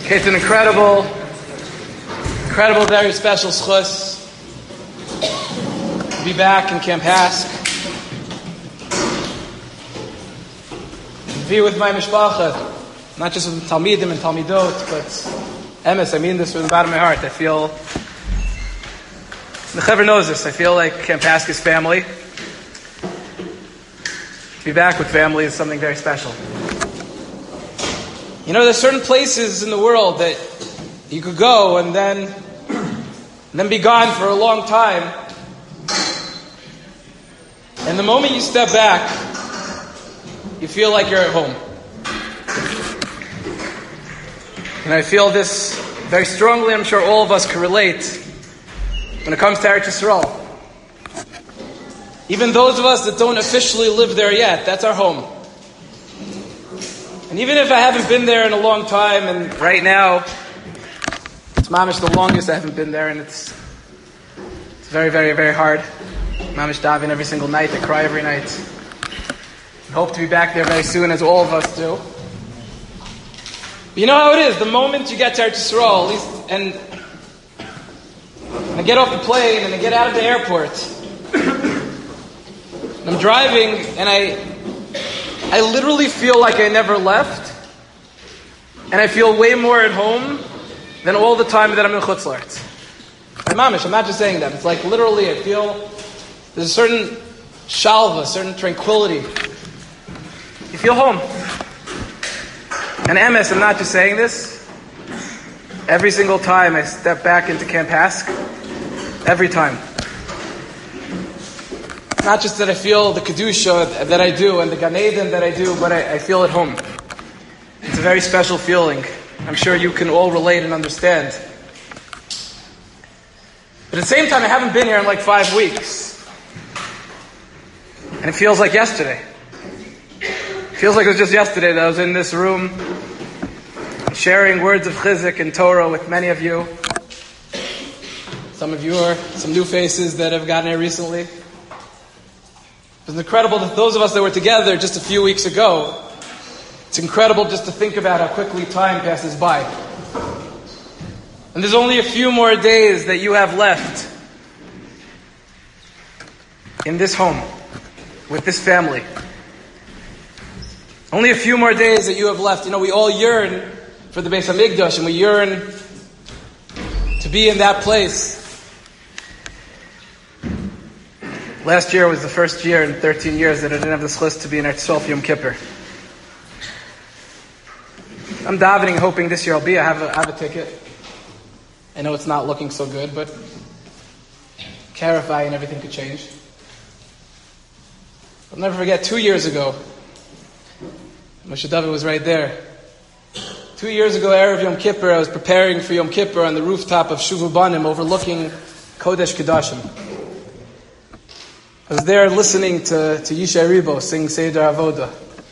Okay, it's an incredible, very special schus to be back in Camp Hask, to be with my mishpacha, not just with Talmidim and Talmidot, but emes, I mean this from the bottom of my heart. I feel, the Chaver knows this, I feel like Camp Hask is family. To be back with family is something very special. You know, there's certain places in the world that you could go and then be gone for a long time. And the moment you step back, you feel like you're at home. And I feel this very strongly. I'm sure all of us can relate when it comes to Eretz Yisrael. Even those of us that don't officially live there yet, that's our home. And even if I haven't been there in a long time, and right now, it's mamish the longest I haven't been there, and it's very, very, very hard. Mamish daven every single night, I cry every night. I hope to be back there very soon, as all of us do. But you know how it is, the moment you get to Eretz Yisrael, at least, and I get off the plane, and I get out of the airport, and I'm driving, and I literally feel like I never left, and I feel way more at home than all the time that I'm in Chutz La'aretz. Mamish, I'm not just saying that. It's like literally I feel there's a certain shalva, certain tranquility. You feel home. And emes, I'm not just saying this. Every single time I step back into Camp Hask, every time. Not just that I feel the Kedusha that I do and the Gan Eden that I do, but I feel at home. It's a very special feeling. I'm sure you can all relate and understand. But at the same time, I haven't been here in like 5 weeks. And it feels like yesterday. It feels like it was just yesterday that I was in this room sharing words of chizuk and Torah with many of you. Some of you are some new faces that have gotten here recently. It's incredible that those of us that were together just a few weeks ago, it's incredible just to think about how quickly time passes by. And there's only a few more days that you have left in this home, with this family. Only a few more days that you have left. You know, we all yearn for the Beis HaMikdash, and we yearn to be in that place. Last year was the first year in 13 years that I didn't have this list to be in Eretz Yisrael for Yom Kippur. I'm davening, hoping this year I'll be. I have a ticket. I know it's not looking so good, but clarify and everything could change. I'll never forget 2 years ago. Moshe David was right there. 2 years ago, Erev Yom Kippur, I was preparing for Yom Kippur on the rooftop of Shuvu Banim, overlooking Kodesh Kodashim. I was there listening to Yishai Ribo sing Seder Avoda.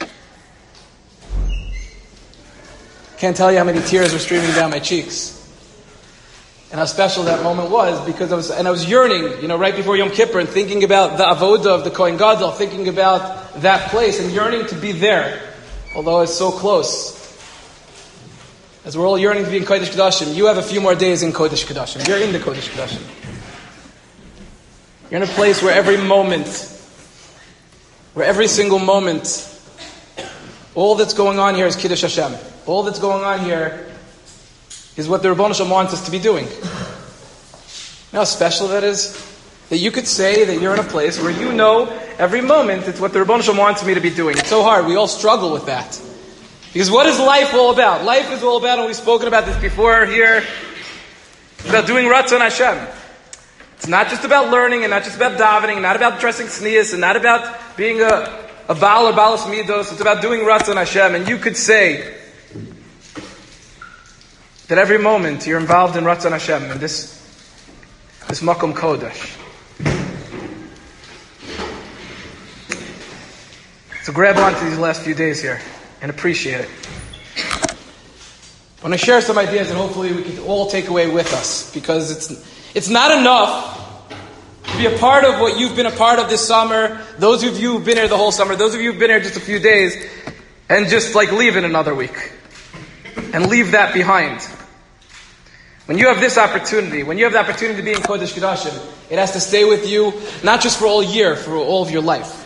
Can't tell you how many tears were streaming down my cheeks. And how special that moment was, because I was yearning, you know, right before Yom Kippur, and thinking about the Avoda of the Kohen Gadol, thinking about that place, and yearning to be there, although it's so close. As we're all yearning to be in Kodesh Kodashim, you have a few more days in Kodesh Kodashim. You're in the Kodesh Kodashim. You're in a place where every single moment, all that's going on here is Kiddush Hashem. All that's going on here is what the Rebbeinu Shalom wants us to be doing. You know how special that is? That you could say that you're in a place where you know every moment it's what the Rebbeinu Shalom wants me to be doing. It's so hard. We all struggle with that. Because what is life all about? Life is all about, and we've spoken about this before here, it's about doing Ratzon Hashem. It's not just about learning, and not just about davening, not about dressing tznius, and not about being a Baal or Baalas Midos. It's about doing Ratzon Hashem. And you could say that every moment you're involved in Ratzon Hashem, in this Makom Kodesh. So grab onto these last few days here and appreciate it. I want to share some ideas that hopefully we can all take away with us, because it's not enough to be a part of what you've been a part of this summer, those of you who've been here the whole summer, those of you who've been here just a few days, and just like leave in another week. and leave that behind. When you have this opportunity, when you have the opportunity to be in Kodesh Kodashim, it has to stay with you, not just for all year, for all of your life.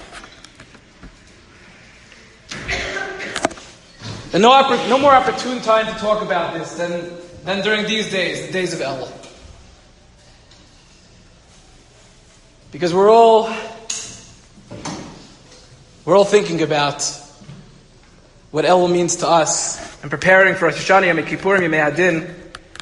And no more opportune time to talk about this than during these days, the days of Elul. Because we're all thinking about what Elul means to us and preparing for Rosh Hashanah, Yom Kippurim, Yom Hadin.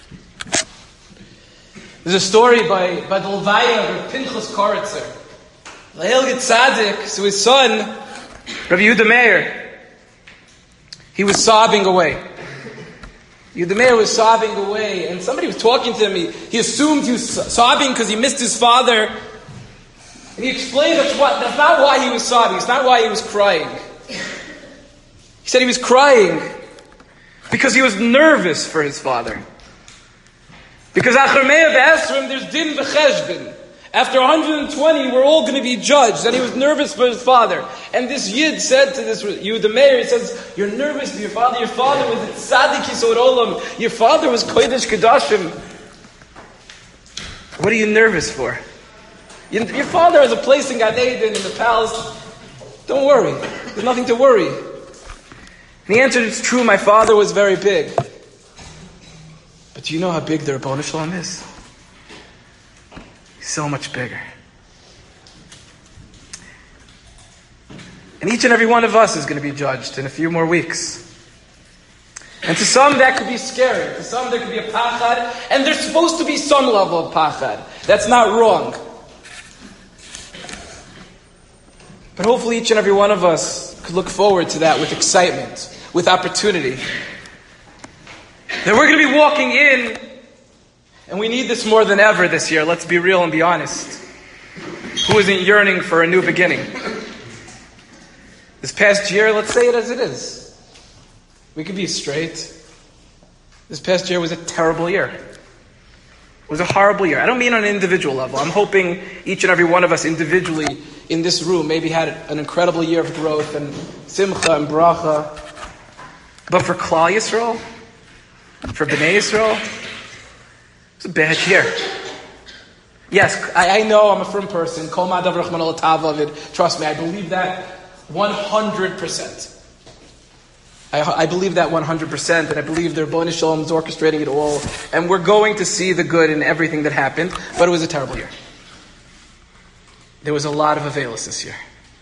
There's a story by the Levaya of Pinchas Koritzer. Lahel Tzaddik, so his son, Rabbi Yehuda Meir, he was sobbing away. Yehuda Meir was sobbing away, and somebody was talking to him. He assumed he was sobbing because he missed his father. And he explained that's not why he was sobbing. It's not why he was crying. He said he was crying because he was nervous for his father. Because Achar Me'ah B'Esrim, there's din v'cheshbon. After 120, we're all going to be judged. And he was nervous for his father. And this Yid said to this Yehuda Meir, he says, you're nervous for your father. Your father was Tzaddik Yisod Olam. Your father was Kodesh Kodashim. What are you nervous for? Your father has a place in Gan Eden, in the palace. Don't worry. There's nothing to worry. And he answered, it's true, my father was very big. But do you know how big the Ribono Shel Olam is? He's so much bigger. And each and every one of us is going to be judged in a few more weeks. And to some that could be scary. To some there could be a pachad. And there's supposed to be some level of pachad. That's not wrong. But hopefully each and every one of us could look forward to that with excitement, with opportunity. That we're going to be walking in, and we need this more than ever this year. Let's be real and be honest. Who isn't yearning for a new beginning? This past year, let's say it as it is. We could be straight. This past year was a terrible year. It was a horrible year. I don't mean on an individual level. I'm hoping each and every one of us individually in this room maybe had an incredible year of growth and simcha and bracha. But for Klal Yisrael, for Bnei Yisrael, it's a bad year. Yes, I know I'm a firm person. Kol ma'adav rachman al tavavid. Trust me, I believe that 100%. I believe that 100%, and I believe the Ribono Shel Olam is orchestrating it all, and we're going to see the good in everything that happened, but it was a terrible year. There was a lot of aveilus this year.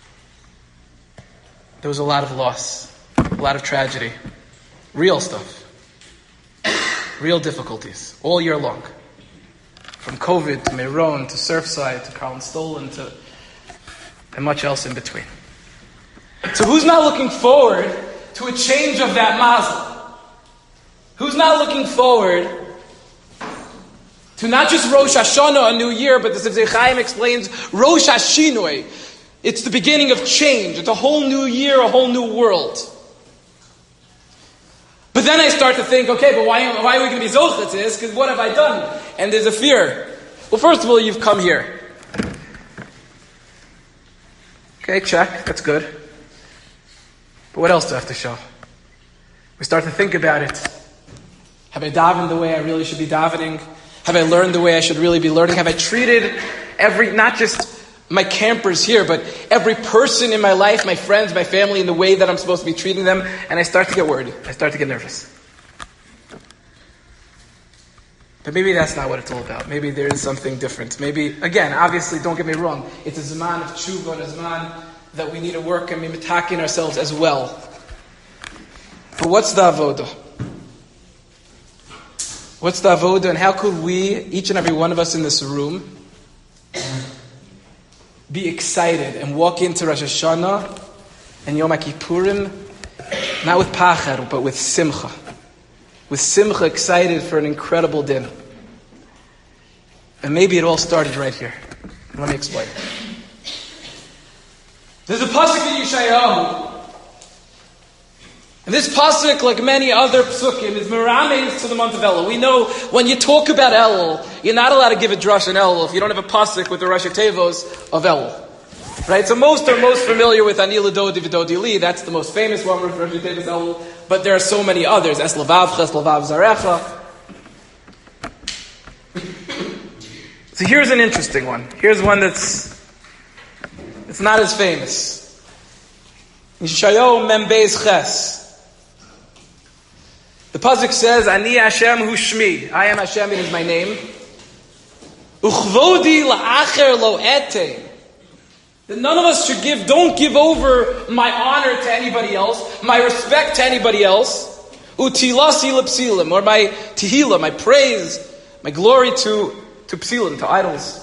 There was a lot of loss, a lot of tragedy, real stuff, real difficulties, all year long. From COVID to Meron to Surfside to Karl Stolen and much else in between. So who's not looking forward to a change of that mazel? Who's not looking forward to not just Rosh Hashanah, a new year, but the Sifsei Chaim explains Rosh Hashinoi. It's the beginning of change. It's a whole new year, a whole new world. But then I start to think, okay, but why are we going to be zocheh to this? Because what have I done? And there's a fear. Well, first of all, you've come here. Okay, check. That's good. But what else do I have to show? We start to think about it. Have I davened the way I really should be davening? Have I learned the way I should really be learning? Have I treated not just my campers here, but every person in my life, my friends, my family, in the way that I'm supposed to be treating them? And I start to get worried. I start to get nervous. But maybe that's not what it's all about. Maybe there is something different. Maybe, again, obviously, don't get me wrong. It's a zaman of tshuva and a zaman that we need to work and be mitakin ourselves as well. But what's the avodah? What's the avodah, and how could we, each and every one of us in this room, be excited and walk into Rosh Hashanah and Yom Kippurim, not with pachad, but with simcha. With simcha, excited for an incredible din. And maybe it all started right here. Let me explain. There's a pasuk in Yeshayahu. And this pasuk, like many other psukim, is merames to the month of Elul. We know when you talk about Elul, you're not allowed to give a drush on Elul if you don't have a pasuk with the Rashi Tevos of Elul. Right? So most are most familiar with Ani L'Dodi V'Dodi Li. That's the most famous one with Rashi Tevis Elul. But there are so many others. Es Lavavcha, Es Lavav Zarecha. So here's an interesting one. Here's one it's not as famous. Yeshayahu Mem Beis Ches. The pasuk says, Ani Hashem hu shmi. I am Hashem, it is my name. Uchvodi la'acher lo etein. That none of us should don't give over my honor to anybody else, my respect to anybody else. Utilasi l'psilim, or my tehillah, my praise, my glory to psilim, to idols.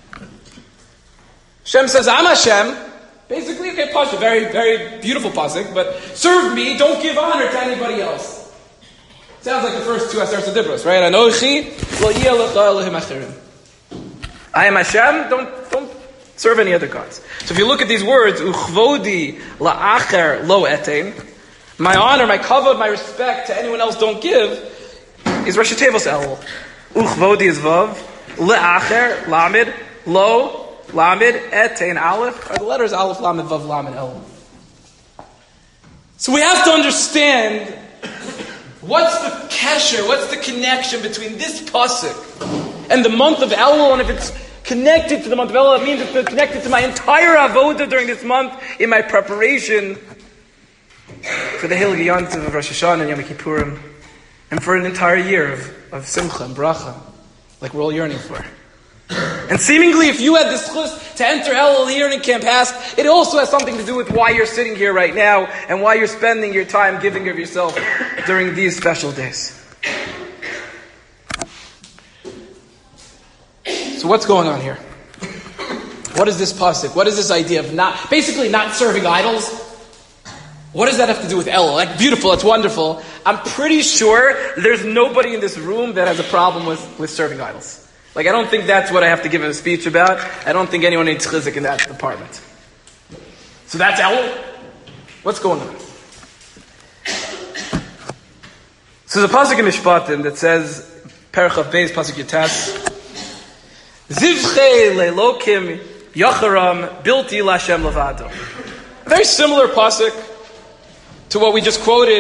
Hashem says, I'm Hashem. Basically, okay, pasuk, very, very beautiful pasuk, but serve me, don't give honor to anybody else. Sounds like the first two Aseret Dibros, right? Anochi lo yeh lecha Elohim acherim. I am Hashem, don't serve any other gods. So if you look at these words, uchvodi la'acher lo etein, my honor, my kavod, my respect to anyone else don't give, is Rashi Tevis Elul. Uchvodi is vav, la'acher, lamed, lo, lamed, etein, aleph, are the letters aleph, lamed, vav, lamed, elul. So we have to understand what's the kesher, what's the connection between this pasuk and the month of Elul, and if it's connected to the month of Elul, it means it's connected to my entire avodah during this month in my preparation for the Hilgi Yontiv of Rosh Hashanah and Yom Kippurim, and for an entire year of simcha and bracha, like we're all yearning for. And seemingly, if you had this chus to enter Elul here in Camp Hask, it also has something to do with why you're sitting here right now and why you're spending your time giving of yourself during these special days. So what's going on here? What is this pasuk? What is this idea of not serving idols? What does that have to do with Elul? Like, beautiful, it's wonderful. I'm pretty sure there's nobody in this room that has a problem with serving idols. Like, I don't think that's what I have to give a speech about. I don't think anyone needs chizik in that department. So that's Elul? What's going on? So there's a pasuk in Mishpatim that says, Perach of Beis, pasuk Yatas, Zivchei lelokim yacharam bilti lashem levado. A very similar pasuk to what we just quoted.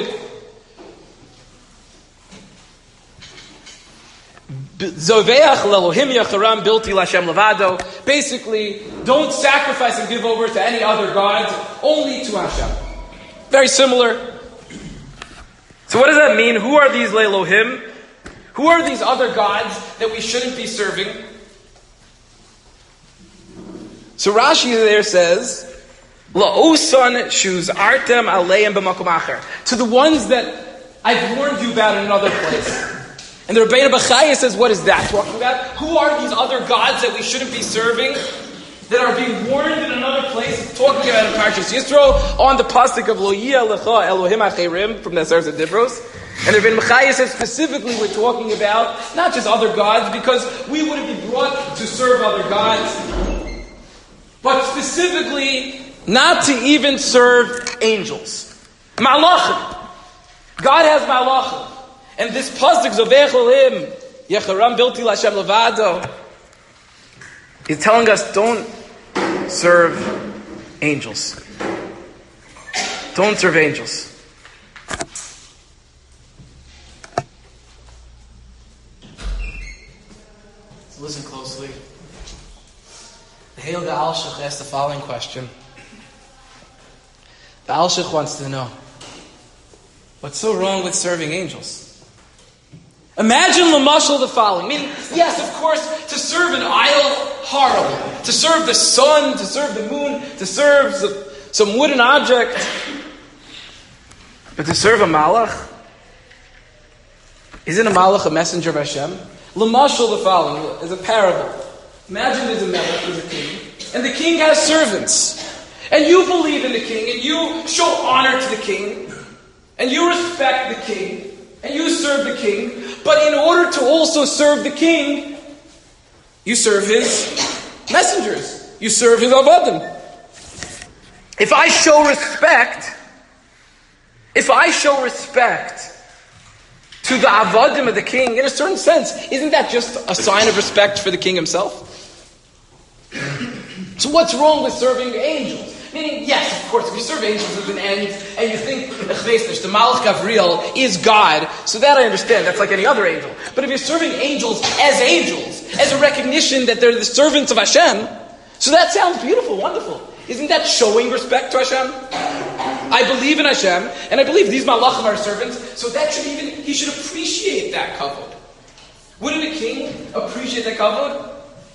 Zoveach lelohim yacharam bilti lashem levado. Basically, don't sacrifice and give over to any other gods, only to Hashem. Very similar. So what does that mean? Who are these lelohim? Who are these other gods that we shouldn't be serving? So Rashi there says, La'osan shuz artem aleim b'makom acher. To the ones that I've warned you about in another place. And the Rebbeinu B'chaya says, what is that talking about? Who are these other gods that we shouldn't be serving, that are being warned in another place? Talking about in Parshas Yisro, on the pasuk of Lo yeh lecha Elohim acherim, from the Aseret Dibros. And the Rebbeinu B'chaya says, specifically we're talking about not just other gods, because we wouldn't be brought to serve other gods, but specifically, not to even serve angels. Malachim. God has malachim. And this pasuk, Zovech Elohim, Yecharam Bilti Lashem Levado, is telling us, don't serve angels. Don't serve angels. So listen closely. The Hilga Alshich asked the following question. The Alshich wants to know, what's so wrong with serving angels? Imagine Lamashal the following. Meaning, yes, of course, to serve an idol, horrible. To serve the sun, to serve the moon, to serve some wooden object. But to serve a malach? Isn't a malach a messenger of Hashem? Lamashal the following is a parable. Imagine there's a melech, there's a king, and the king has servants. And you believe in the king, and you show honor to the king, and you respect the king, and you serve the king. But in order to also serve the king, you serve his messengers. You serve his avodim. If I show respect to the avodim of the king, in a certain sense, isn't that just a sign of respect for the king himself? So what's wrong with serving angels? Meaning, yes, of course, if you serve angels as an end, and you think the Malach Gavriel is God, so that I understand, that's like any other angel. But if you're serving angels, as a recognition that they're the servants of Hashem, so that sounds beautiful, wonderful. Isn't that showing respect to Hashem? I believe in Hashem, and I believe these Malachim are servants, so that he should appreciate that kavod. Wouldn't a king appreciate that kavod?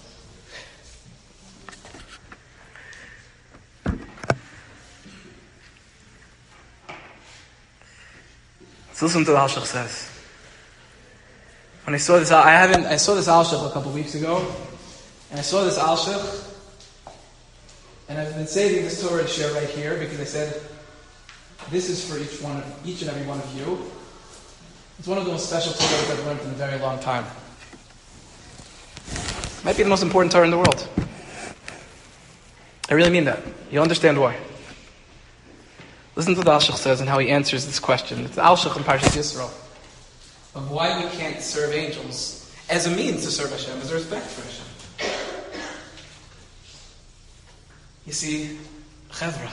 So listen to what Alshich says. When I saw this, I saw this Alshich a couple of weeks ago, and I saw this Alshich, and I've been saving this Torah to share right here because I said, this is for each and every one of you. It's one of the most special Torahs I've learned in a very long time. It might be the most important Torah in the world. I really mean that. You'll understand why. Listen to what the Alshich says and how he answers this question. It's the Alshich in Parshas Yisro of why we can't serve angels as a means to serve Hashem, as a respect for Hashem. You see, Chevra,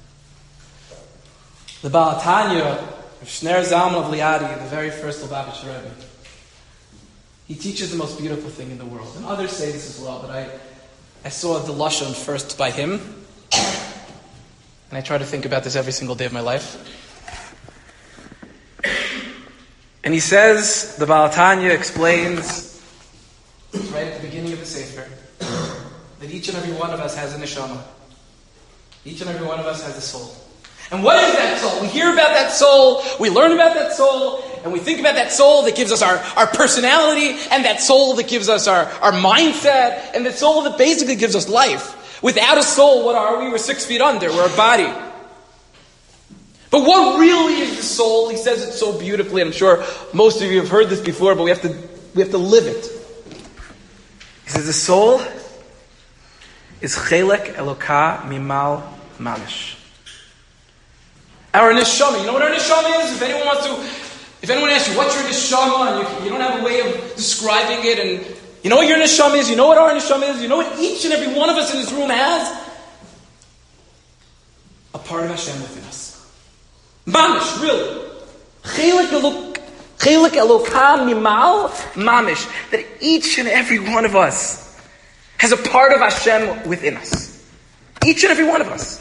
the Baal Tanya of Shner Zalman of Liadi, the very first Lubavitcher Rebbe, he teaches the most beautiful thing in the world. And others say this as well, but I saw the Lashon first by him. And I try to think about this every single day of my life. And he says, the Baal Tanya explains, right at the beginning of the Sefer, that each and every one of us has a neshama. Each and every one of us has a soul. And what is that soul? We hear about that soul, we learn about that soul, and we think about that soul that gives us our personality, and that soul that gives us our mindset, and that soul that basically gives us life. Without a soul, what are we? We're 6 feet under. We're a body. But what really is the soul? He says it so beautifully. I'm sure most of you have heard this before, but we have to live it. He says the soul is chelek Eloka mimal mamish. Our neshama. You know what our neshama is? If anyone asks you, what's your neshama? And you don't have a way of describing it, and you know what your neshama is? You know what our neshama is? You know what each and every one of us in this room has? A part of Hashem within us. Mamish, really. Chelek Eloka mimal mamish. That each and every one of us has a part of Hashem within us. Each and every one of us.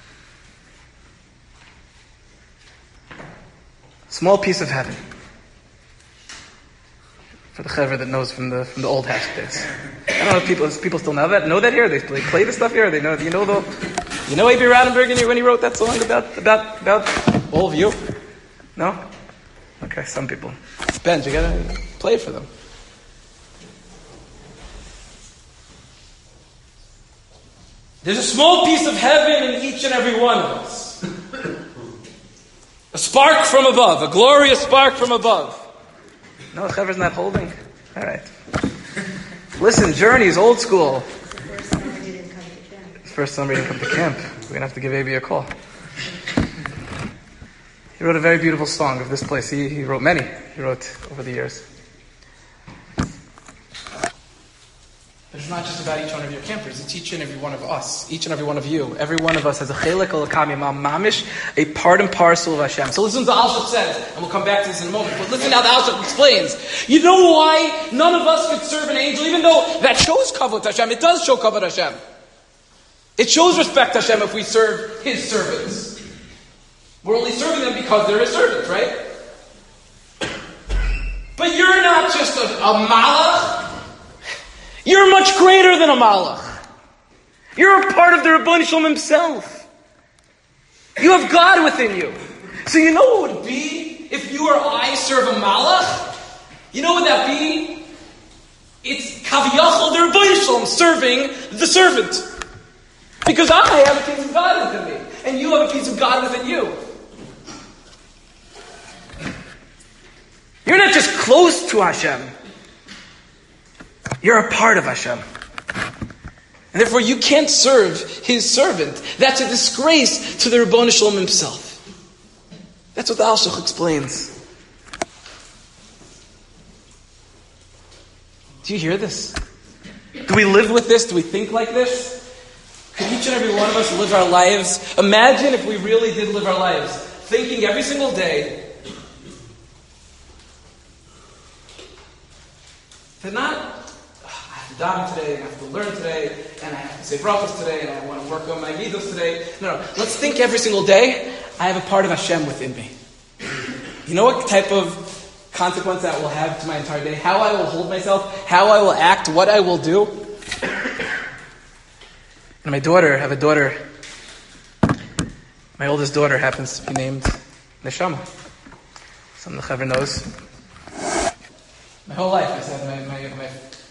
Small piece of heaven. For the chaver that knows from the old hash days. I don't know if people still know that. Know that here? They play the stuff here? They know. You know A.B. Rattenberg when he wrote that song about all of you? No? Okay, some people. Ben, you gotta play it for them. There's a small piece of heaven in each and every one of us. A spark from above, a glorious spark from above. No, the chaver's not holding. All right. Listen, Journey's old school. First summer he didn't come to camp. We're going to have to give A.B. a call. He wrote a very beautiful song of this place. He wrote many. He wrote over the years. But it's not just about each one of your campers. It's each and every one of us. Each and every one of you. Every one of us has a chelek Eloka mimal mamish, a part and parcel of Hashem. So listen to what Alshich says, and we'll come back to this in a moment. But listen how the Alshich explains. You know why none of us could serve an angel, even though that shows kavod Hashem. It does show kavod Hashem. It shows respect to Hashem if we serve His servants. We're only serving them because they're His servants, right? But you're not just a malach. You're much greater than a malach. You're a part of the Rebbeinu Shalom Himself. You have God within you. So you know what it would be if you or I serve a malach? You know what that be? It's kaviyachol the Rebbeinu Shalom serving the servant. Because I have a piece of God within me, and you have a piece of God within you. You're not just close to Hashem. You're a part of Hashem. And therefore you can't serve His servant. That's a disgrace to the Rebbeinu Shalom Himself. That's what the Alshich explains. Do you hear this? Do we live with this? Do we think like this? each and every one of us live our lives, imagine if we really did live our lives, thinking every single day to not, I have to daven today, and I have to learn today, and I have to say brachos today, and I want to work on my midos today. No, let's think every single day, I have a part of Hashem within me. You know what type of consequence that will have to my entire day? How I will hold myself, how I will act, what I will do. And my daughter, I have a daughter. My oldest daughter happens to be named Neshama. Some of the Chaver knows. My whole life, I said,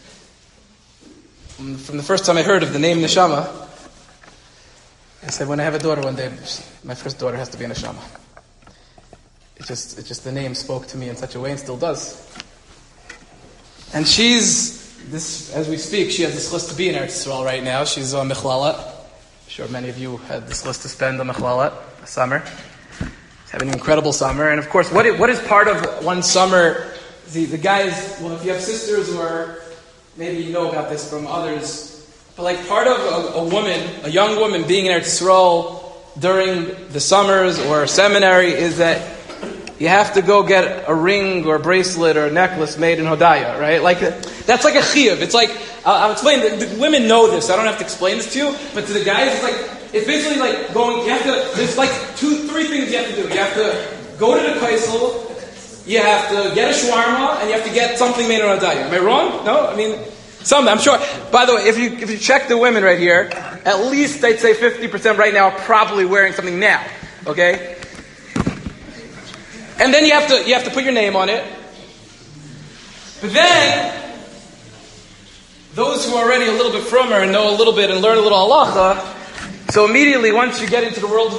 from the first time I heard of the name Neshama, I said, when I have a daughter one day, my first daughter has to be a Neshama. It just the name spoke to me in such a way and still does. And as we speak, she has this list to be in Eretz Yisrael right now. She's on Mechlalat. I'm sure many of you had this list to spend on Mechlalat, a summer. She's having an incredible summer. And of course, what is part of one summer? The guys, well, if you have sisters or maybe you know about this from others, but like part of a young woman being in Eretz Yisrael during the summers or seminary is that you have to go get a ring or a bracelet or a necklace made in Hodaya, right? Like that's like a chiyuv. It's like I'll explain. The women know this. I don't have to explain this to you, but to the guys, it's basically like going. You have to. There's like 2-3 things you have to do. You have to go to the kaisel. You have to get a shawarma, and you have to get something made in Hodaya. Am I wrong? No, I mean some. I'm sure. By the way, if you check the women right here, at least I'd say 50% right now are probably wearing something now. Okay. And then you have to put your name on it. But then, those who are already a little bit frummer and know a little bit and learn a little halacha, so immediately once you get into the world of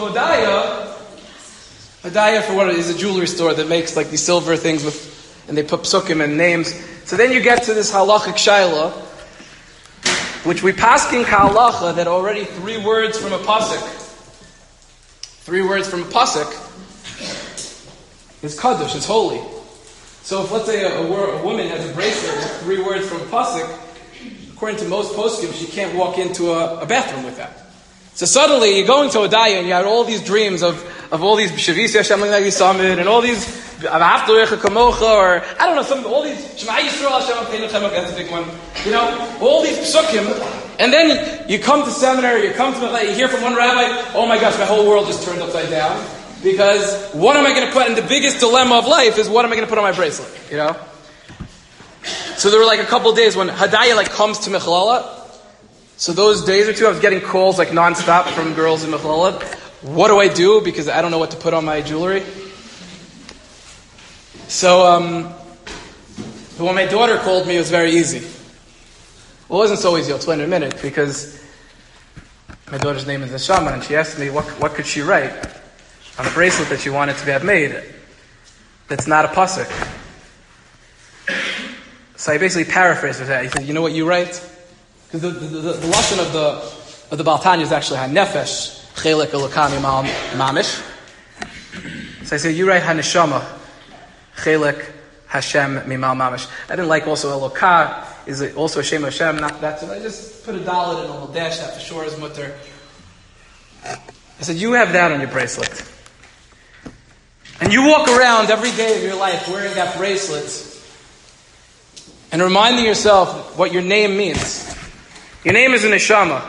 Hodaya for what is a jewelry store that makes like these silver things and they put psukim and names. So then you get to this halachic shaila, which we paskin halacha that already 3 words from a pasuk. 3 words from a pasuk. It's kaddish, it's holy. So if let's say a woman has a bracelet with 3 words from a pasuk, according to most poskim, she can't walk into a bathroom with that. So suddenly you're going to Hodaya and you have all these dreams of all these Shavisi Hashem L'Nagi Samid and all these Avaftarecha Kamocha or I don't know all these Shema Yisrael Hashem L'Nagi that's a big one. You know all these psukim, and then you come to seminary, you come to you hear from one rabbi, oh my gosh, my whole world just turned upside down. Because what am I going to put? And the biggest dilemma of life is what am I going to put on my bracelet? You know. So there were like a couple of days when Hadaya comes to Mechlalat. So those days or two, I was getting calls nonstop from girls in Mechlalat. What do I do? Because I don't know what to put on my jewelry. So when my daughter called me, it was very easy. Well, it wasn't so easy. I'll explain in a minute because my daughter's name is Neshama, and she asked me what could she write on a bracelet that she wanted to have made that's not a pasuk. So I basically paraphrased with that. He said, you know what you write? Because the lashon of the Baal Tanya is actually hanefesh chelek elokami mamish. So I said, you write haneshama chelek Hashem mimal mamish. I didn't like also elokah is also a shem Hashem, not that. So I just put a dalet and a little dash that for sure is mutter. I said, you have that on your bracelet. And you walk around every day of your life wearing that bracelet and reminding yourself what your name means. Your name is a neshama.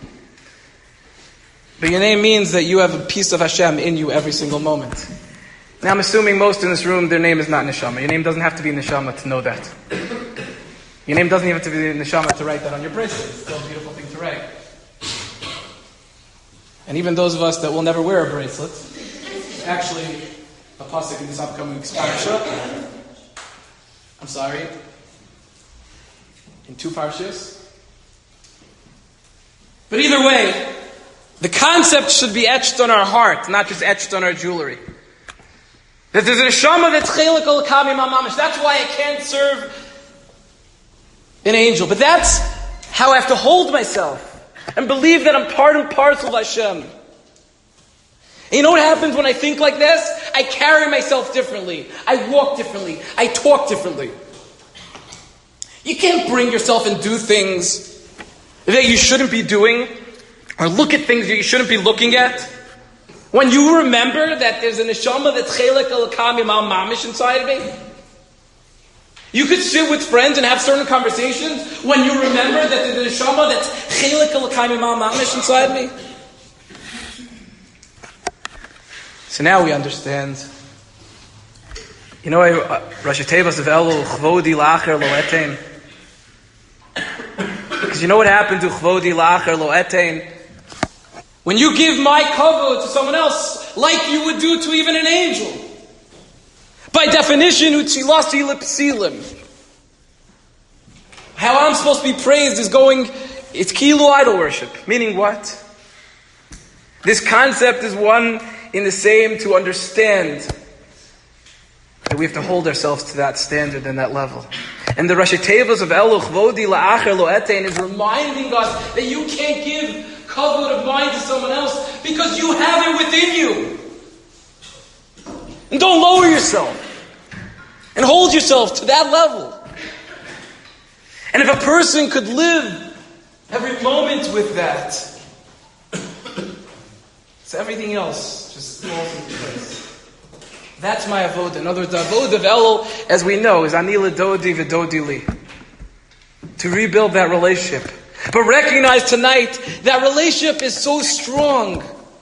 But your name means that you have a piece of Hashem in you every single moment. Now I'm assuming most in this room, their name is not neshama. Your name doesn't have to be neshama to know that. Your name doesn't even have to be neshama to write that on your bracelet. It's still a beautiful thing to write. And even those of us that will never wear a bracelet, actually, a pasuk in this upcoming parasha. I'm sorry. In 2 parshas. But either way, the concept should be etched on our heart, not just etched on our jewelry. That there's a neshama that's chelek elokami mamish. That's why I can't serve an angel. But that's how I have to hold myself and believe that I'm part and parcel of Hashem. And you know what happens when I think like this? I carry myself differently. I walk differently. I talk differently. You can't bring yourself and do things that you shouldn't be doing or look at things that you shouldn't be looking at, when you remember that there's a neshama that's chelek elokam imal mamish inside of me, you could sit with friends and have certain conversations when you remember that there's a neshama that's chelek elokam imal mamish inside me. So now we understand. You know, Rashi Tevas of Elul, Chvodi Lacher Lo Etein. Because you know what happened to Chvodi Lacher Lo Etein? When you give my kavod to someone else, like you would do to even an angel. By definition, Utzilasi Lepsilim. How I'm supposed to be praised is it's Kilu idol worship. Meaning what? This concept is one in the same to understand that we have to hold ourselves to that standard and that level. And the Rashi Tevos of Elu Chvodi La'acher Lo Etein is reminding us that you can't give kavod of mine to someone else because you have it within you. And don't lower yourself. And hold yourself to that level. And if a person could live every moment with that, so everything else just falls into place. That's my avodah. In other words, the avodah of Elul, as we know, is anila dodi v'dodi li. To rebuild that relationship. But recognize tonight, that relationship is so strong.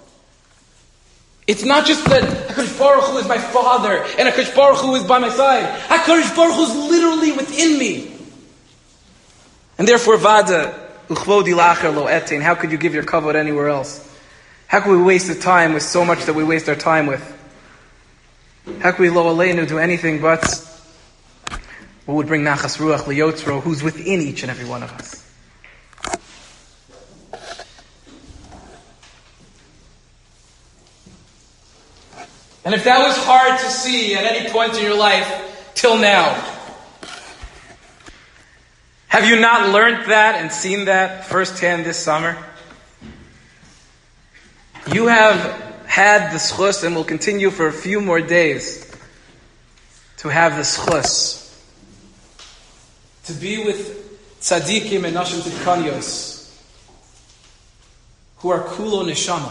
It's not just that HaKadosh Baruch Hu is my father, and HaKadosh Baruch Hu is by my side. HaKadosh Baruch Hu is literally within me. And therefore, vada, uchvodi lacher lo etein. How could you give your kavod anywhere else? How could we waste the time with so much that we waste our time with? How could we lo aleinu do anything but what would bring nachas ruach liyotzro, who's within each and every one of us? And if that was hard to see at any point in your life till now, have you not learned that and seen that firsthand this summer? You have had the schus and will continue for a few more days to have the schus. To be with tzaddikim and nashim tzidkanios who are kulo neshama.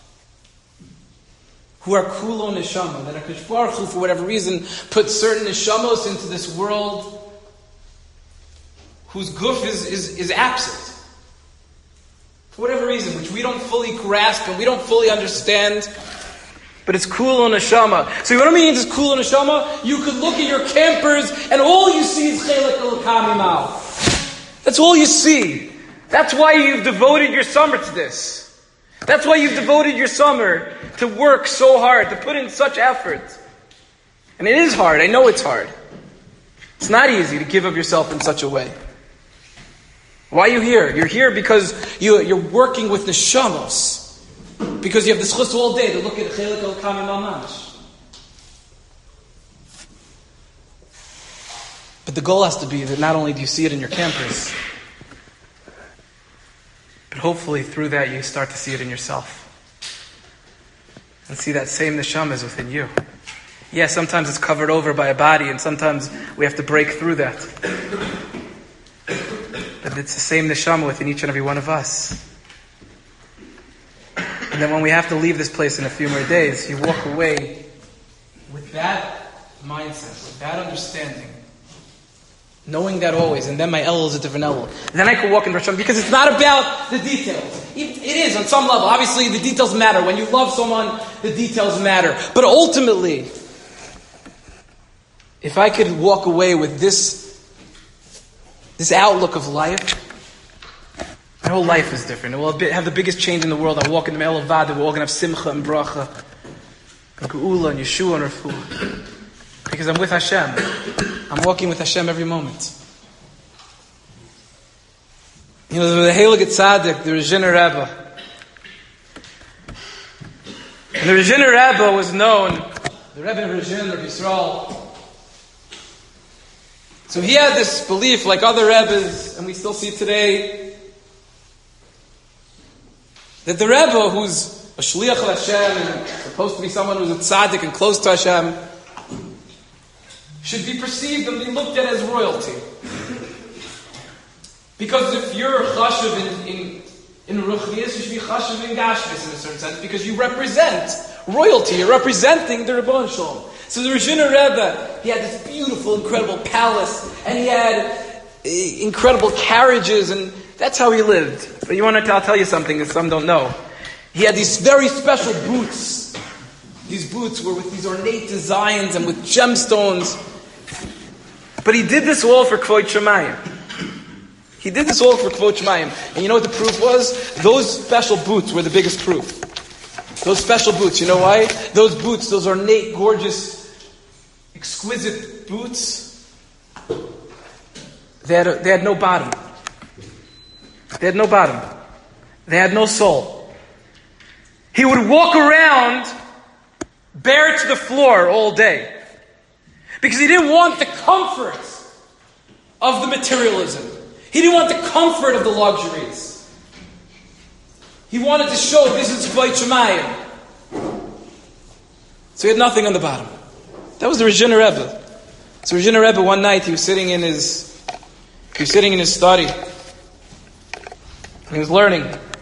Who are kulo neshama. That HaKadosh Baruch Hu, for whatever reason, put certain neshamos into this world whose guf is absent. For whatever reason, which we don't fully grasp and we don't fully understand. But it's kulo neshama. So what I mean is kulo neshama? You could look at your campers and all you see is chelek elokam imal. That's all you see. That's why you've devoted your summer to this. That's why you've devoted your summer to work so hard, to put in such effort. And it is hard. I know it's hard. It's not easy to give of yourself in such a way. Why are you here? You're here because you're working with neshamos. Because you have the schus all day to look at chelek elokam mamash. But the goal has to be that not only do you see it in your campers, but hopefully through that you start to see it in yourself. And see that same neshama is within you. Yeah, sometimes it's covered over by a body, and sometimes we have to break through that. But it's the same neshama within each and every one of us. And then when we have to leave this place in a few more days, you walk away with that mindset, with that understanding. Knowing that always, and then my Elul is a different Elul. Then I could walk in Rosh Hashanah, because it's not about the details. It is on some level. Obviously, the details matter. When you love someone, the details matter. But ultimately, if I could walk away with this outlook of life, my whole life is different. It will have the biggest change in the world. I'll walk in the Me'el Vada. We're all going to have Simcha and Bracha, and Geula and Yeshua and Refuah. Because I'm with Hashem. I'm walking with Hashem every moment. You know, the Heilige Tzaddik, the Rizhiner Rebbe. And the Rizhiner Rebbe was known, the Rebbe of Rizhin, Rebbe Yisrael. So he had this belief, like other Rebbes, and we still see today, that the Rebbe, who's a Shliach of Hashem, and supposed to be someone who's a Tzaddik and close to Hashem, should be perceived and be looked at as royalty. Because if you're chashuv In Ruchnius, you should be chashiv in Gashmis in a certain sense, because you represent royalty. You're representing the Rebbeinu Shalom. So the Ruzhiner Rebbe, he had this beautiful, incredible palace, and he had incredible carriages, and that's how he lived. But I'll tell you something that some don't know. He had these very special boots. These boots were with these ornate designs and with gemstones. But he did this all for Kvod Shemayim. He did this all for Kvod Shemayim. And you know what the proof was? Those special boots were the biggest proof. Those special boots, you know why? Those boots, those ornate, gorgeous, exquisite boots, they had no bottom. They had no bottom. They had no sole. He would walk around bare to the floor all day. Because he didn't want the comfort of the materialism. He didn't want the comfort of the luxuries. He wanted to show this is Kvod Shemayim. So he had nothing on the bottom. That was the Ruzhiner Rebbe. So Ruzhiner Rebbe, one night, he was sitting in his study. He was learning.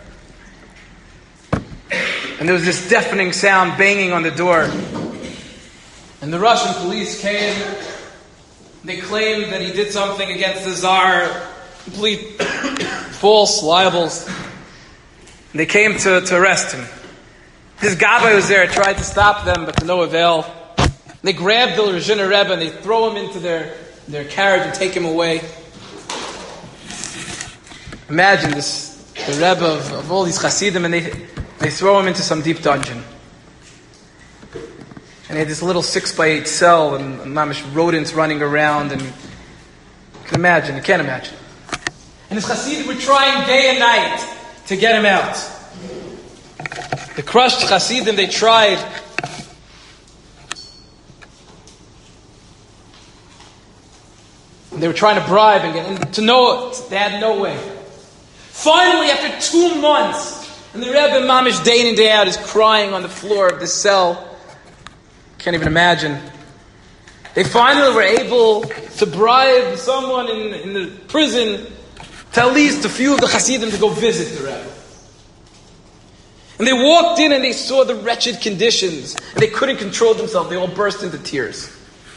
And there was this deafening sound banging on the door. And the Russian police came. They claimed that he did something against the Tsar. Complete false libels. And they came to arrest him. This Gabbai was there, tried to stop them, but to no avail. They grabbed the Ruzhiner Rebbe and they throw him into their carriage and take him away. Imagine the Rebbe of all these Hasidim, and they throw him into some deep dungeon. And he had this little 6x8 cell, and mamish rodents running around, and you can't imagine. And his Hasidim were trying day and night to get him out. The crushed Hasidim, they tried. They were trying to bribe and get him to know it. They had no way. Finally, after 2 months, and the Rebbe mamish day in and day out is crying on the floor of the cell. Can't even imagine. They finally were able to bribe someone in the prison to at least a few of the Hasidim to go visit the Rebbe. And they walked in and they saw the wretched conditions, and they couldn't control themselves. They all burst into tears.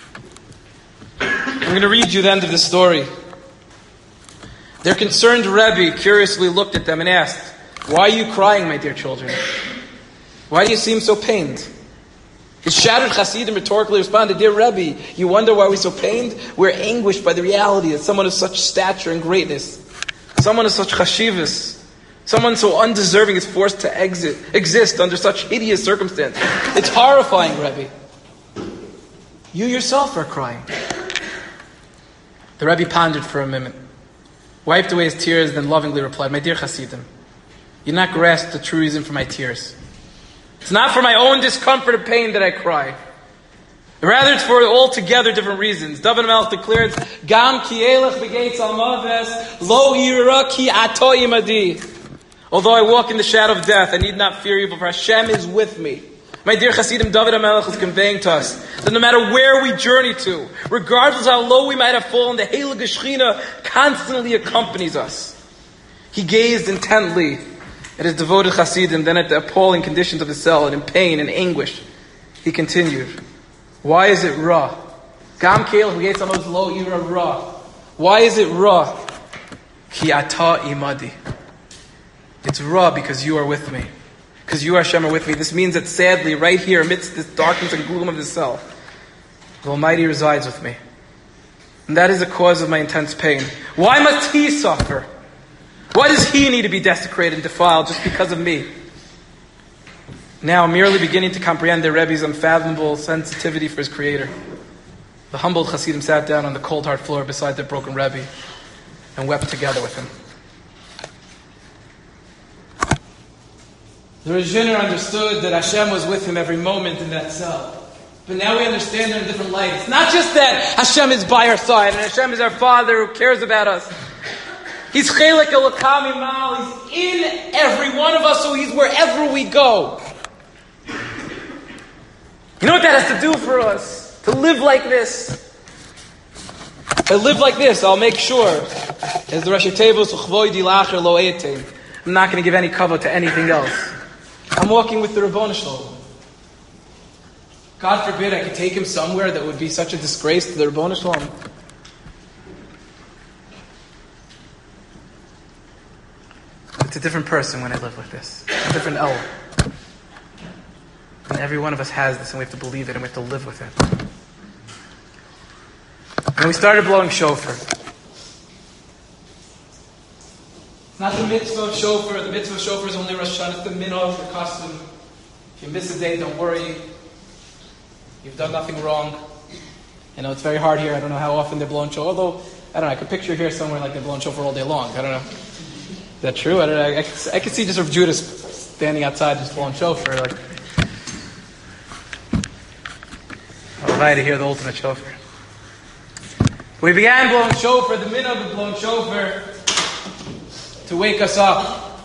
I'm going to read you the end of the story. Their concerned Rebbe curiously looked at them and asked, "Why are you crying, my dear children? Why do you seem so pained?" His shattered Hasidim rhetorically responded, "Dear Rebbe, you wonder why we're so pained? We're anguished by the reality that someone of such stature and greatness, someone of such chashivas, someone so undeserving is forced to exist under such hideous circumstances. It's horrifying, Rebbe. You yourself are crying." The Rebbe pondered for a minute, wiped away his tears, then lovingly replied, "My dear Hasidim, you not grasp the true reason for my tears. It's not for my own discomfort and pain that I cry. Rather, it's for altogether different reasons." David Melch declared, "Gam ki elech begates al maves, lo ira ki ato imadi." Although I walk in the shadow of death, I need not fear evil, for Hashem is with me. My dear Hasidim, David HaMelech is conveying to us that no matter where we journey to, regardless how low we might have fallen, the Heilige Shechina constantly accompanies us. He gazed intently at his devoted Hasidim, then at the appalling conditions of his cell, and in pain and anguish, he continued, "Why is it ra? Gam keil v'yetzamos lo ira ra. Why is it ra? Ki ata imadi. It's ra because you are with me. Because you, Hashem, are with me." This means that sadly, right here, amidst this darkness and gloom of the cell, the Almighty resides with me. And that is the cause of my intense pain. Why must He suffer? Why does He need to be desecrated and defiled just because of me? Now, merely beginning to comprehend their Rebbe's unfathomable sensitivity for his Creator, the humbled Hasidim sat down on the cold hard floor beside their broken Rebbe and wept together with him. The Ruzhiner understood that Hashem was with him every moment in that cell. But now we understand it in a different light. It's not just that Hashem is by our side and Hashem is our Father who cares about us. He's Chelek Elokam Imal. He's in every one of us, so He's wherever we go. You know what that has to do for us? To live like this. If I live like this, I'll make sure, as the Rashi Tevos Uchvoidi Lacher Lo Etein, I'm not going to give any kavod to anything else. I'm walking with the Ribono Shel Olam. God forbid I could take him somewhere that would be such a disgrace to the Ribono Shel Olam. It's a different person when I live with this. A different El. And every one of us has this, and we have to believe it, and we have to live with it. And we started blowing shofar. Not the mitzvah of shofar. The mitzvah of shofar is only Rosh Hashanah. It's the minhag, the custom. If you miss a day, don't worry. You've done nothing wrong. I know it's very hard here. I don't know how often they're blowing shofar. Although, I don't know, I could picture here somewhere like they're blowing shofar all day long. I don't know. Is that true? I don't know. I could see just Rav Judas standing outside just blowing shofar. Like, I'll invite to hear the ultimate shofar. We began blowing shofar, the minhag of blowing shofar, to wake us up.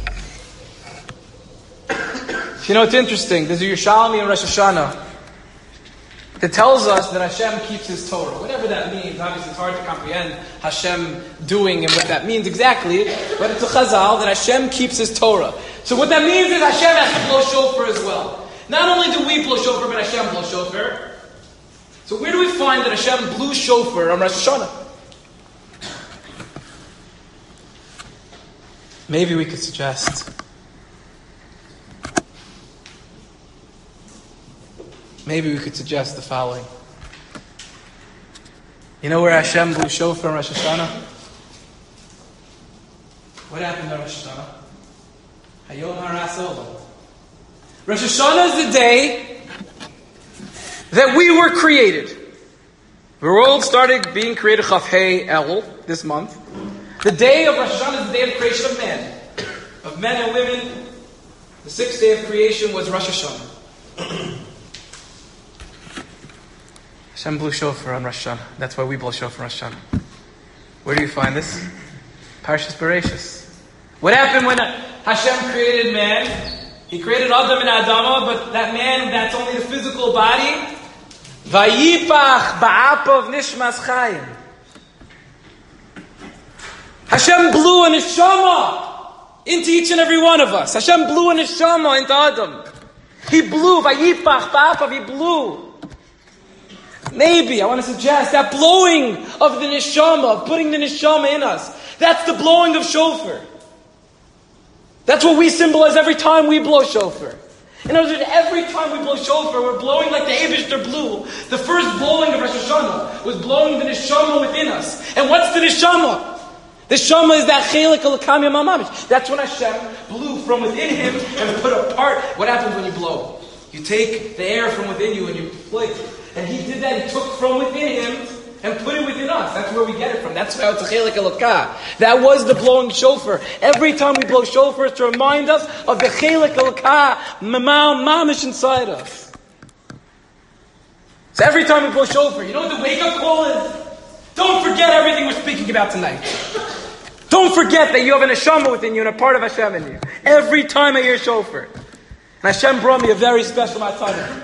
You know, it's interesting. There's a Yerushalmi in Rosh Hashanah that tells us that Hashem keeps His Torah. Whatever that means, obviously it's hard to comprehend Hashem doing and what that means exactly, but it's a chazal that Hashem keeps His Torah. So what that means is Hashem has to blow shofar as well. Not only do we blow shofar, but Hashem blows shofar. So where do we find that Hashem blew shofar on Rosh Hashanah? Maybe we could suggest. Maybe we could suggest the following. You know where Hashem blew shofar on Rosh Hashanah? What happened on Rosh Hashanah? Hayom Haras Olam. Rosh Hashanah is the day that we were created. The world started being created Chaf Hei El this month. The day of Rosh Hashanah is the day of creation of man. Of men and women. The 6th day of creation was Rosh Hashanah. Hashem blew shofar on Rosh Hashanah. That's why we blow shofar on Rosh Hashanah. Where do you find this? Parshas Bereishis. What happened when Hashem created man? He created Adam and Adama, but that man, that's only the physical body. Vayipach ba'apav nishmas chayim. Hashem blew a neshama into each and every one of us. Hashem blew a neshama into Adam. He blew, vayipach ba'apav, He blew. Maybe, I want to suggest, that blowing of the neshama, of putting the neshama in us, that's the blowing of shofar. That's what we symbolize every time we blow shofar. In other words, every time we blow shofar, we're blowing like the Eibishter blew. The first blowing of Rosh Hashanah was blowing the neshama within us. And what's the neshama? The neshama is that chelik elokam yamamish. That's when Hashem blew from within Him and put apart. What happens when you blow? You take the air from within you and you flick. And He did that. He took from within Him and put it within us. That's where we get it from. That's why it's a chelik elokah. That was the blowing shofar. Every time we blow shofar, it's to remind us of the chelik elokah mamish inside us. So every time we blow shofar, you know what the wake-up call is? Don't forget everything we're speaking about tonight. Don't forget that you have a neshama within you and a part of Hashem in you. Every time I hear shofar. And Hashem brought me a very special matana.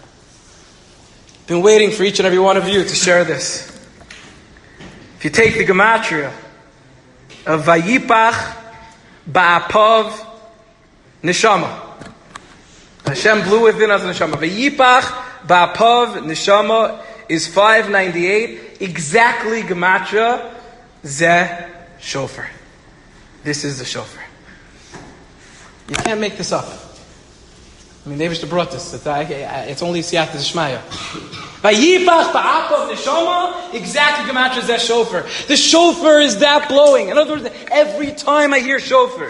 Been waiting for each and every one of you to share this. If you take the gematria of Vayipach Ba'apav Neshama. Hashem blew within us neshama. Vayipach Ba'apav Neshama is 598. Exactly gematria Zeh Shofar. This is the shofar. You can't make this up. I mean, Nevish brought this. It's only Siyat Shmaya. Vayipach ba'apav neshama, exactly gematria zeh shofar. The shofar is that blowing. In other words, every time I hear shofar,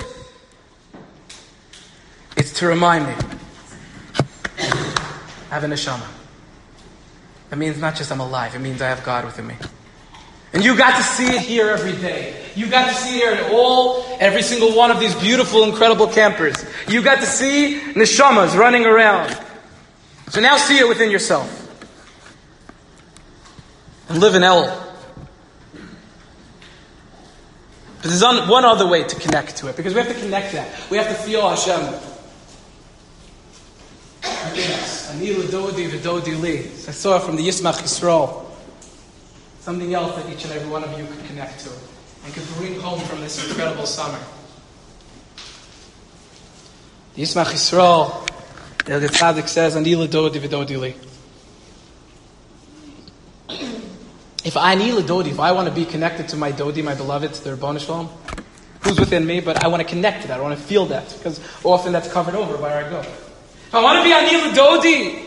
it's to remind me I have a neshama. It means not just I'm alive, it means I have God within me. And you got to see it here every day. You got to see it here at every single one of these beautiful, incredible campers. You got to see neshamas running around. So now see it within yourself. And live in El. But there's one other way to connect to it, because we have to connect that. We have to feel Hashem. Ani l'dodi v'dodi li. I saw it from the Yismach Yisrael. Something else that each and every one of you could connect to and could bring home from this incredible summer. Yismach Yisrael, the Tzaddik says, Ani l'dodi v'dodi li. If I want to be connected to my Dodi, my beloved, to the Ribono Shel Olam, who's within me, but I want to connect to that, I want to feel that, because often that's covered over by where I go. If I want to be Ani l'dodi,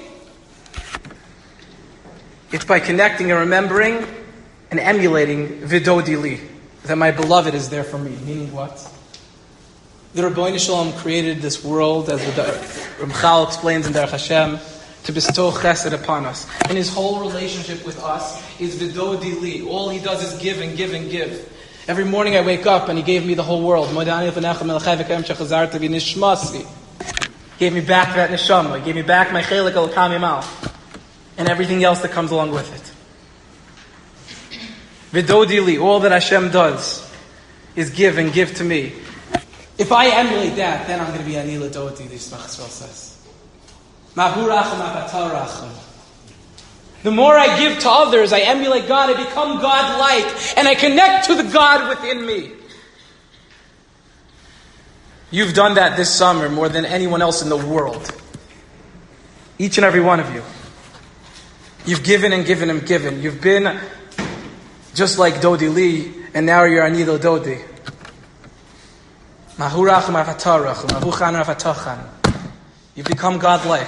it's by connecting and remembering and emulating v'dodi li, that my beloved is there for me. Meaning what? The Ribono Shel Olam created this world, as the Ramchal explains in Derech Hashem, to bestow chesed upon us. And his whole relationship with us is v'dodi li. All he does is give and give and give. Every morning I wake up and he gave me the whole world. Gave me back that neshama. He gave me back my chelik al-kam yamal. And everything else that comes along with it. V'dodi li. All that Hashem does is give and give to me. If I emulate that, then I'm going to be ani l'dodi, the Yismach Yisrael says. The more I give to others, I emulate God, I become God-like, and I connect to the God within me. You've done that this summer more than anyone else in the world. Each and every one of you. You've given and given and given. You've been just like Dodi Li, and now you're Ani l'dodi. You've become God-like.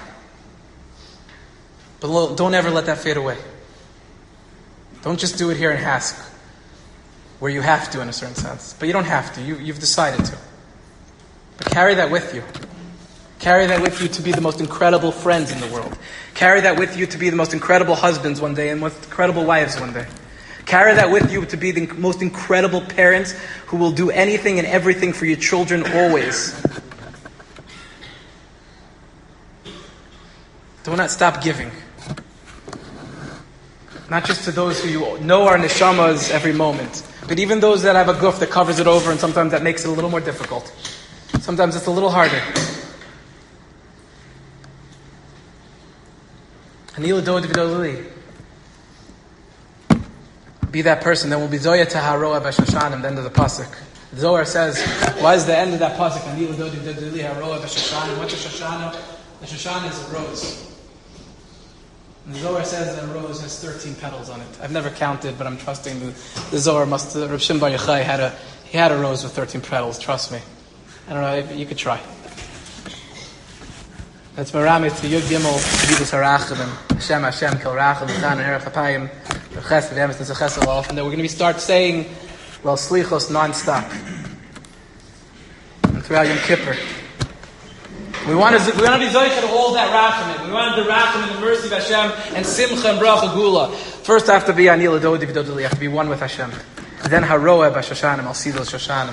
But don't ever let that fade away. Don't just do it here in Hask, where you have to in a certain sense. But you don't have to. You've decided to. But carry that with you. Carry that with you to be the most incredible friends in the world. Carry that with you to be the most incredible husbands one day and most incredible wives one day. Carry that with you to be the most incredible parents who will do anything and everything for your children always. Do not stop giving. Not just to those who you know are neshamas every moment, but even those that have a guf that covers it over, and sometimes that makes it a little more difficult. Sometimes it's a little harder. Be that person that will be Zoya Taharoa B'Shoshanim, the end of the pasuk. The Zohar says, why is the end of that pasuk? What's a Shoshana? The Shoshana is a rose. And the Zohar says that a rose has 13 petals on it. I've never counted, but I'm trusting the Zohar must. Rav Shimon Bar Yochai had a rose with 13 petals. Trust me. I don't know. You could try. That's Maramit to Yud Gimel Vidus Harachim Hashem Kel Rachim V'Chan Erech Hapayim V'Ches V'Emes Tes Ches Alof, and then we're going to start saying Slichos non-stop and throughout Yom Kippur. We want to be zoichet to all that rachamim. We want the rachamim and the mercy of Hashem and simcha and bracha gula. First I have to be ani l'dodi v'dodi li. I have to be one with Hashem. And then haroeh b'shoshanim. I'll see those shoshanim.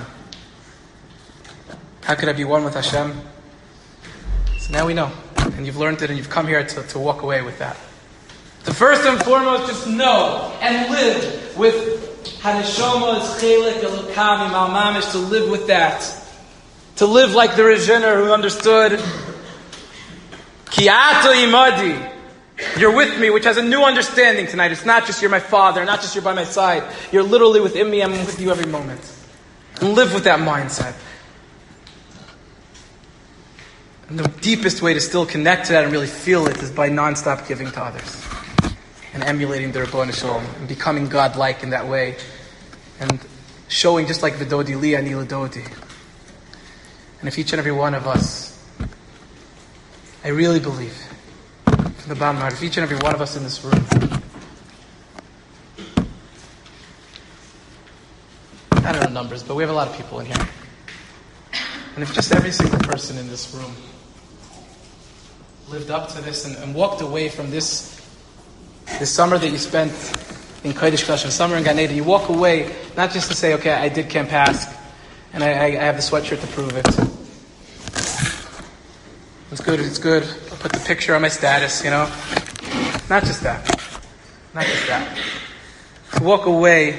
How could I be one with Hashem? So now we know. And you've learned it and you've come here to walk away with that. So first and foremost, just know and live with Haneshama's chelik elokam imal mamish, to live with that. To live like the Rizhiner who understood Ki ata imadi, you're with me, which has a new understanding tonight. It's not just you're my father, not just you're by my side. You're literally within me, I'm with you every moment. And live with that mindset. And the deepest way to still connect to that and really feel it is by non-stop giving to others. And emulating the Ribono Shel Olam. And becoming God-like in that way. And showing just like V'dodi li, ani l'dodi. And if each and every one of us, I really believe, from the bottom of my heart, if each and every one of us in this room, I don't know numbers, but we have a lot of people in here. And if just every single person in this room lived up to this and walked away from this summer that you spent in Kodesh Kodashim, summer in Gan Eden, you walk away not just to say, okay, I did Camp Hask, and I have the sweatshirt to prove it. It's good. I'll put the picture on my status, Not just that. To walk away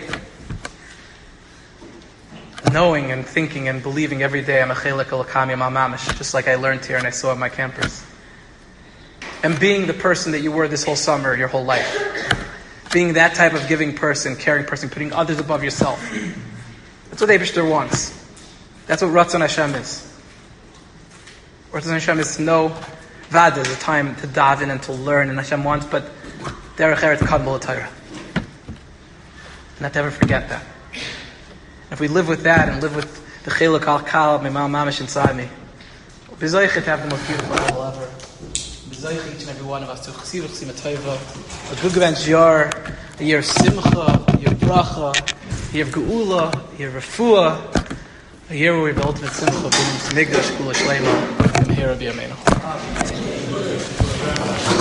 knowing and thinking and believing every day I'm a chelik elokam yamal mamish, just like I learned here and I saw at my campers. And being the person that you were this whole summer, your whole life. Being that type of giving person, caring person, putting others above yourself. That's what Eibishter wants. That's what Ratzon Hashem is. Orthodox Hashem is to know Vada, the time to daven and to learn, and Hashem wants, but Derech Eretz Kadmol Torah. Not to ever forget that. If we live with that and live with the Chiluk Al Kal, Mimal Mamish inside me, we'll be Zoichet to have the most beautiful level ever. We'll be Zoichet each and every one of us to Chesiv Chesima Tova, a good Gevent Yar, a year of Simcha, a year of Bracha, a year of Geula, a year of Refuah, a year where we have the ultimate Simcha, being Migdash, Kula Shlema, and here of Yameinu.